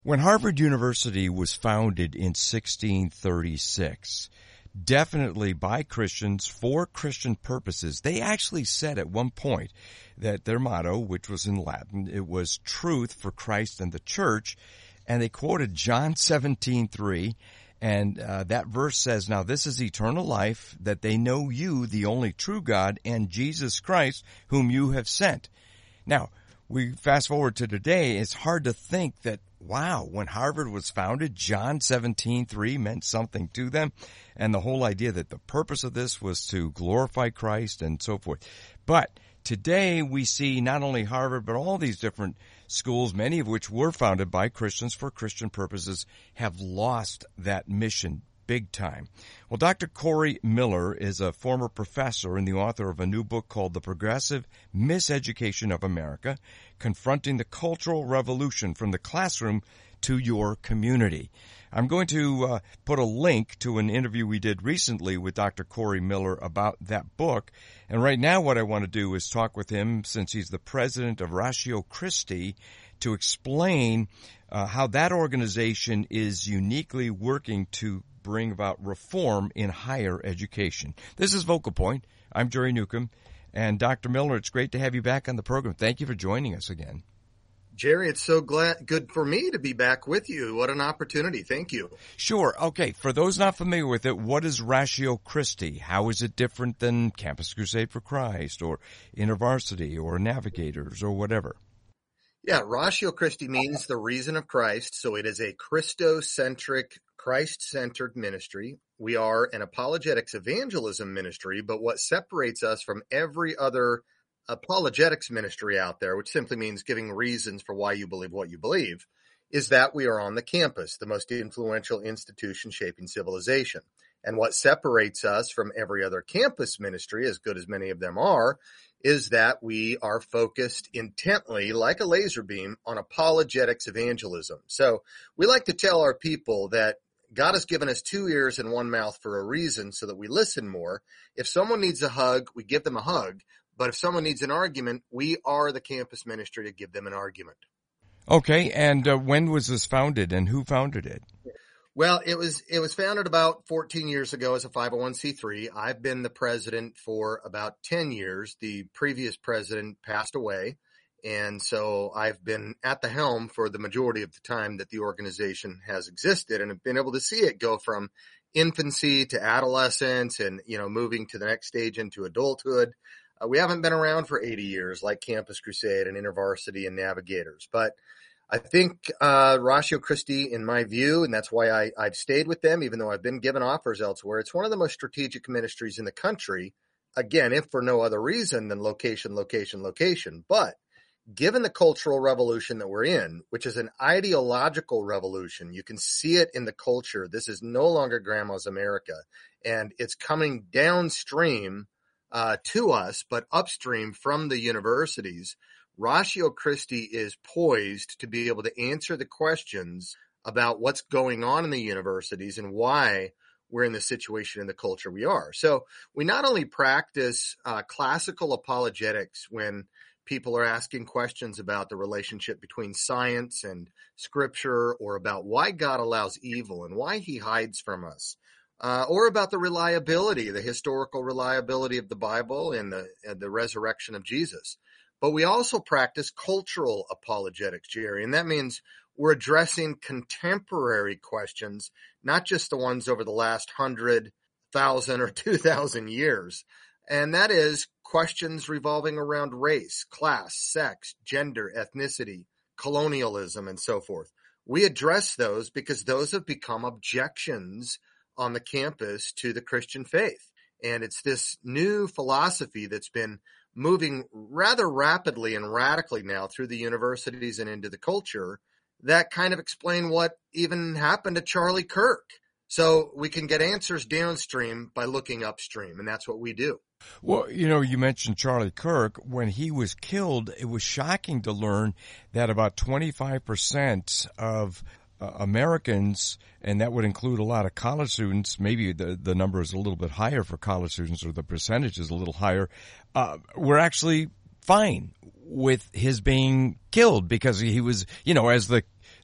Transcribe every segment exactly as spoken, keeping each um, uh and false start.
When Harvard University was founded in sixteen thirty-six, definitely by Christians for Christian purposes, they actually said at one point that their motto, which was in Latin, it was truth for Christ and the church, and they quoted John seventeen three, and uh, that verse says, "Now this is eternal life, that they know you, the only true God, and Jesus Christ, whom you have sent." Now, we fast forward to today, it's hard to think that, wow, when Harvard was founded, John seventeen three meant something to them, and the whole idea that the purpose of this was to glorify Christ and so forth. But today we see not only Harvard, but all these different schools, many of which were founded by Christians for Christian purposes, have lost that mission big time. Well, Doctor Corey Miller is a former professor and the author of a new book called The Progressive Miseducation of America, Confronting the Cultural Revolution from the Classroom to Your Community. I'm going to uh, put a link to an interview we did recently with Doctor Corey Miller about that book. And right now what I want to do is talk with him, since he's the president of Ratio Christi, to explain uh, how that organization is uniquely working to bring about reform in higher education. This is Vocal Point. I'm Jerry Newcomb. And Doctor Miller, it's great to have you back on the program. Thank you for joining us again. Jerry, it's so glad, good for me to be back with you. What an opportunity. Thank you. Sure. Okay. For those not familiar with it, what is Ratio Christi? How is it different than Campus Crusade for Christ or InterVarsity or Navigators or whatever? Yeah, Ratio Christi means the reason of Christ. So it is a Christocentric, Christ-centered ministry. We are an apologetics evangelism ministry, but what separates us from every other apologetics ministry out there, which simply means giving reasons for why you believe what you believe, is that we are on the campus, the most influential institution shaping civilization. And what separates us from every other campus ministry, as good as many of them are, is that we are focused intently, like a laser beam, on apologetics evangelism. So we like to tell our people that God has given us two ears and one mouth for a reason, so that we listen more. If someone needs a hug, we give them a hug. But if someone needs an argument, we are the campus ministry to give them an argument. Okay, and uh, when was this founded, and who founded it? Well, it was it was founded about fourteen years ago as a five oh one c three. I've been the president for about ten years. The previous president passed away, and so I've been at the helm for the majority of the time that the organization has existed, and have been able to see it go from infancy to adolescence and, you know, moving to the next stage into adulthood. Uh, we haven't been around for eighty years like Campus Crusade and InterVarsity and Navigators, but I think uh Ratio Christi, in my view, and that's why I, I've stayed with them, even though I've been given offers elsewhere, it's one of the most strategic ministries in the country, again, if for no other reason than location, location, location. But given the cultural revolution that we're in, which is an ideological revolution, you can see it in the culture. This is no longer grandma's America, and it's coming downstream uh to us, but upstream from the universities. Ratio Christi is poised to be able to answer the questions about what's going on in the universities and why we're in the situation in the culture we are. So we not only practice uh, classical apologetics when people are asking questions about the relationship between science and scripture, or about why God allows evil and why he hides from us, uh, or about the reliability, the historical reliability of the Bible and the, and the resurrection of Jesus. But we also practice cultural apologetics, Jerry, and that means we're addressing contemporary questions, not just the ones over the last hundred thousand or two thousand years. And that is questions revolving around race, class, sex, gender, ethnicity, colonialism, and so forth. We address those because those have become objections on the campus to the Christian faith. And it's this new philosophy that's been moving rather rapidly and radically now through the universities and into the culture that kind of explain what even happened to Charlie Kirk. So we can get answers downstream by looking upstream, and that's what we do. Well, you know, you mentioned Charlie Kirk. When he was killed, it was shocking to learn that about twenty-five percent of uh, Americans, and that would include a lot of college students, maybe the, the number is a little bit higher for college students, or the percentage is a little higher, uh, were actually fine with his being killed because he was, you know, as the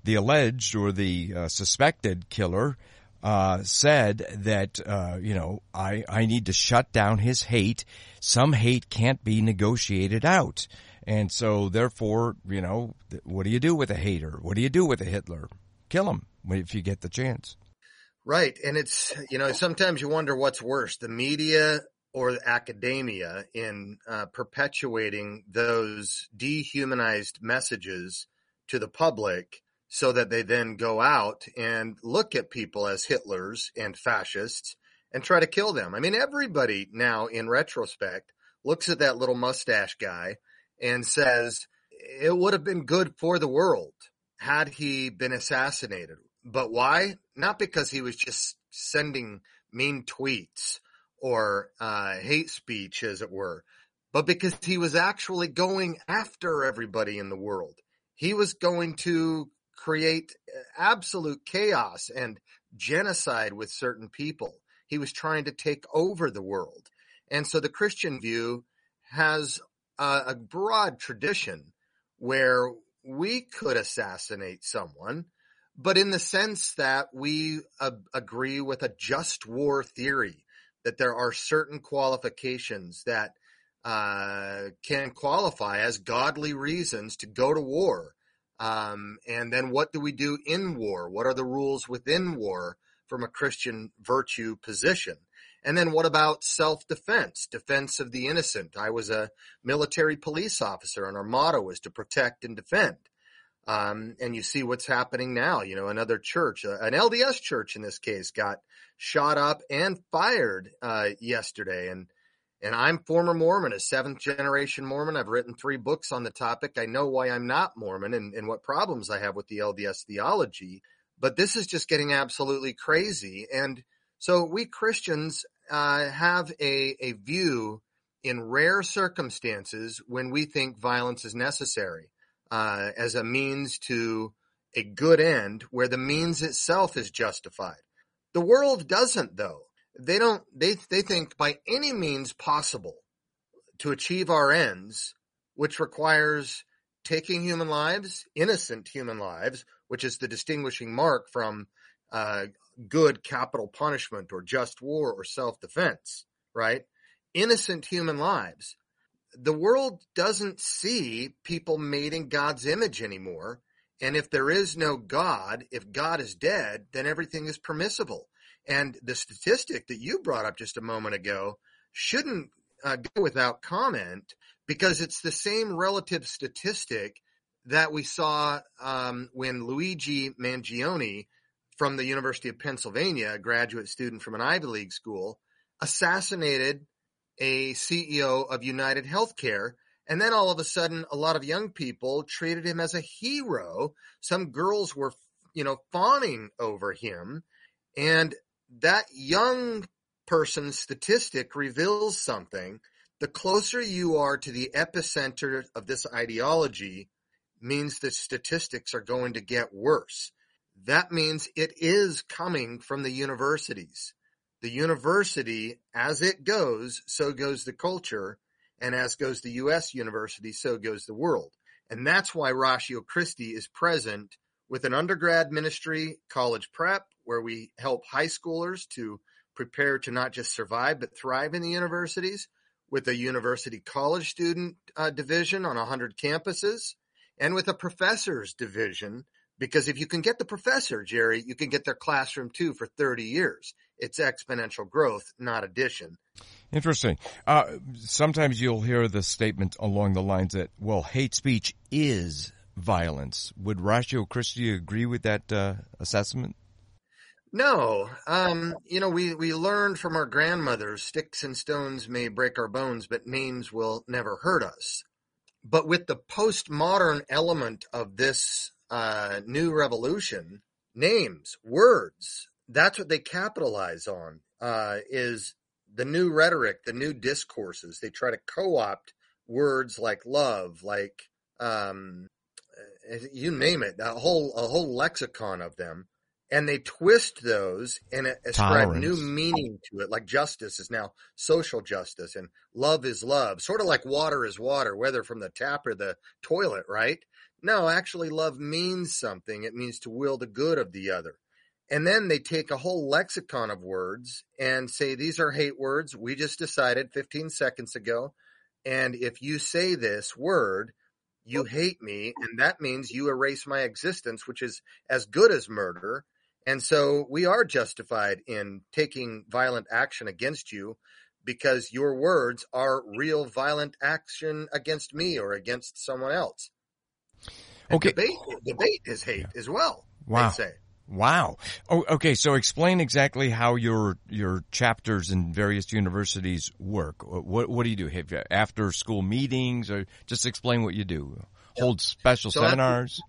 the alleged or the uh, suspected killer uh, said that, uh, you know, I, I need to shut down his hate. Some hate can't be negotiated out. And so therefore, you know, what do you do with a hater? What do you do with a Hitler? Kill him if you get the chance. Right. And it's, you know, sometimes you wonder what's worse, the media or academia in uh, perpetuating those dehumanized messages to the public so that they then go out and look at people as Hitlers and fascists and try to kill them. I mean, everybody now in retrospect looks at that little mustache guy and says it would have been good for the world had he been assassinated. But why? Not because he was just sending mean tweets or uh, hate speech, as it were, but because he was actually going after everybody in the world. He was going to create absolute chaos and genocide with certain people. He was trying to take over the world. And so the Christian view has a, a broad tradition where we could assassinate someone, but in the sense that we uh, agree with a just war theory, that there are certain qualifications that uh, can qualify as godly reasons to go to war. Um, and then what do we do in war? What are the rules within war from a Christian virtue position? And then what about self-defense, defense of the innocent? I was a military police officer, and our motto was to protect and defend. Um, and you see what's happening now. You know, another church, uh, an L D S church in this case, got shot up and fired uh, yesterday. And and I'm former Mormon, a seventh generation Mormon. I've written three books on the topic. I know why I'm not Mormon and, and what problems I have with the L D S theology. But this is just getting absolutely crazy. And so we Christians uh, have a, a view in rare circumstances when we think violence is necessary. Uh, as a means to a good end where the means itself is justified. The world doesn't, though. They don't, they, they think by any means possible to achieve our ends, which requires taking human lives, innocent human lives, which is the distinguishing mark from uh, good capital punishment or just war or self-defense, right? Innocent human lives. The world doesn't see people made in God's image anymore. And if there is no God, if God is dead, then everything is permissible. And the statistic that you brought up just a moment ago shouldn't uh, go without comment, because it's the same relative statistic that we saw um, when Luigi Mangione from the University of Pennsylvania, a graduate student from an Ivy League school, assassinated a C E O of United Healthcare. And then all of a sudden, a lot of young people treated him as a hero. Some girls were, you know, fawning over him. And that young person's statistic reveals something. The closer you are to the epicenter of this ideology means the statistics are going to get worse. That means it is coming from the universities. The university, as it goes, so goes the culture, and as goes the U S university, so goes the world. And that's why Ratio Christi is present with an undergrad ministry, college prep, where we help high schoolers to prepare to not just survive, but thrive in the universities, with a university college student uh, division on one hundred campuses, and with a professors division, because if you can get the professor, Jerry, you can get their classroom too for thirty years. It's exponential growth, not addition. Interesting. Uh, sometimes you'll hear the statement along the lines that, well, hate speech is violence. Would Ratio Christi agree with that uh, assessment? No. Um, you know, we, we learned from our grandmothers, sticks and stones may break our bones, but names will never hurt us. But with the postmodern element of this uh, new revolution, names, words, that's what they capitalize on, uh, is the new rhetoric, the new discourses. They try to co-opt words like love, like, um, you name it, a whole, a whole lexicon of them. And they twist those and ascribe Tolerance. New meaning to it. Like justice is now social justice and love is love, sort of like water is water, whether from the tap or the toilet, right? No, actually love means something. It means to will the good of the other. And then they take a whole lexicon of words and say, these are hate words. We just decided fifteen seconds ago. And if you say this word, you hate me. And that means you erase my existence, which is as good as murder. And so we are justified in taking violent action against you because your words are real violent action against me or against someone else. And Okay. Debate, debate is hate as well. Wow. They say. Wow. Oh, okay. So explain exactly how your your chapters in various universities work. What what do you do? Have you after school meetings, or just explain what you do? Hold special So at the- seminars.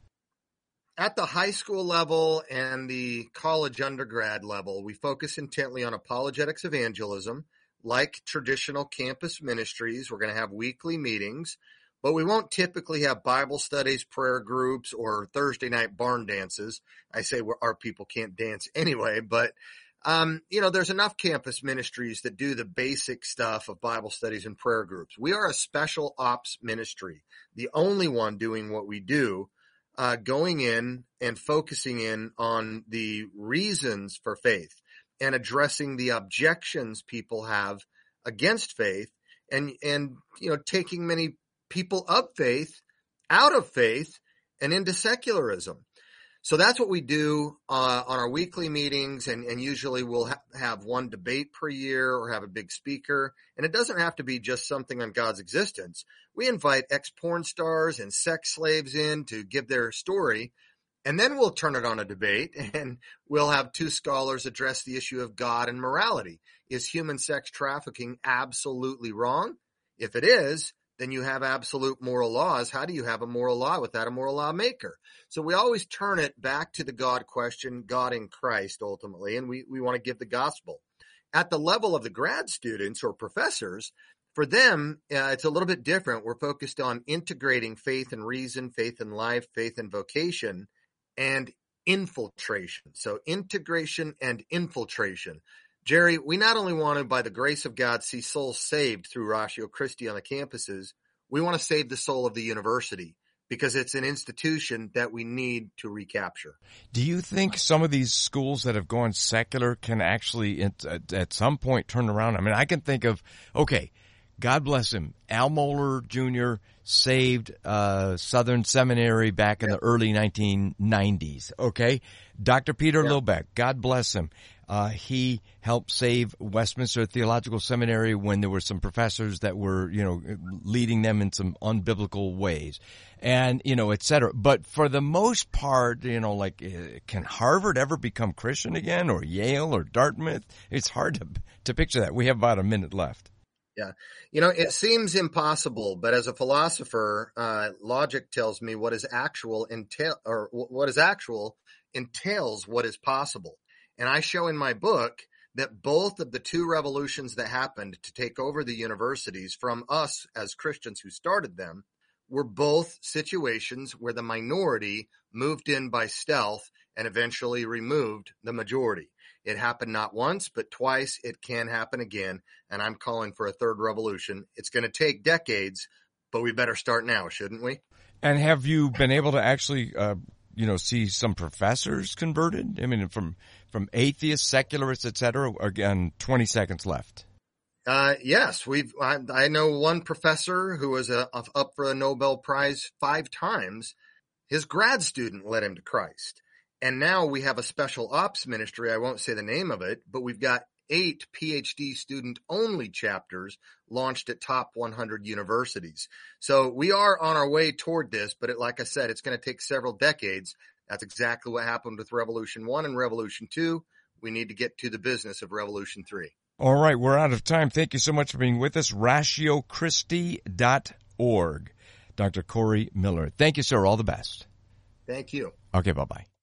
At the high school level and the college undergrad level, we focus intently on apologetics evangelism. Like traditional campus ministries, we're going to have weekly meetings, but we won't typically have Bible studies, prayer groups, or Thursday night barn dances. I say our people can't dance anyway, but um, you know, there's enough campus ministries that do the basic stuff of Bible studies and prayer groups. We are a special ops ministry, the only one doing what we do. Uh, going in and focusing in on the reasons for faith and addressing the objections people have against faith and, and, you know, taking many people of faith out of faith and into secularism. So that's what we do uh, on our weekly meetings. And, and usually we'll ha- have one debate per year or have a big speaker. And it doesn't have to be just something on God's existence. We invite ex-porn stars and sex slaves in to give their story. And then we'll turn it on a debate and we'll have two scholars address the issue of God and morality. Is human sex trafficking absolutely wrong? If it is, then you have absolute moral laws. How do you have a moral law without a moral law maker? So we always turn it back to the God question, God in Christ ultimately, and we, we want to give the gospel. At the level of the grad students or professors, for them, uh, it's a little bit different. We're focused on integrating faith and reason, faith and life, faith and vocation, and infiltration. So integration and infiltration. Jerry, we not only want to, by the grace of God, see souls saved through Ratio Christi on the campuses, we want to save the soul of the university because it's an institution that we need to recapture. Do you think some of these schools that have gone secular can actually at, at some point turn around? I mean, I can think of, okay, God bless him, Al Mohler Junior saved uh Southern Seminary back in yep. the early nineteen nineties, okay? Doctor Peter yep. Lillback, God bless him. Uh, he helped save Westminster Theological Seminary when there were some professors that were, you know, leading them in some unbiblical ways and, you know, et cetera. But for the most part, you know, like, can Harvard ever become Christian again, or Yale or Dartmouth? It's hard to, to picture that. We have about a minute left. Yeah. You know, it seems impossible, but as a philosopher, uh, logic tells me what is actual entail, or what is actual entails what is possible. And I show in my book that both of the two revolutions that happened to take over the universities from us as Christians who started them were both situations where the minority moved in by stealth and eventually removed the majority. It happened not once, but twice. It can happen again. And I'm calling for a third revolution. It's going to take decades, but we better start now, shouldn't we? And have you been able to actually, uh, you know, see some professors converted? I mean, from from atheists, secularists, et cetera. Again, twenty seconds left. Uh, yes, we've. I, I know one professor who was a, up for a Nobel Prize five times. His grad student led him to Christ. And now we have a special ops ministry. I won't say the name of it, but we've got eight PhD student only chapters launched at top one hundred universities. So we are on our way toward this, but it, like I said, it's going to take several decades. That's exactly what happened with Revolution one and Revolution two. We need to get to the business of Revolution three. All right. We're out of time. Thank you so much for being with us. ratio christi dot org. Doctor Corey Miller. Thank you, sir. All the best. Thank you. Okay. Bye-bye.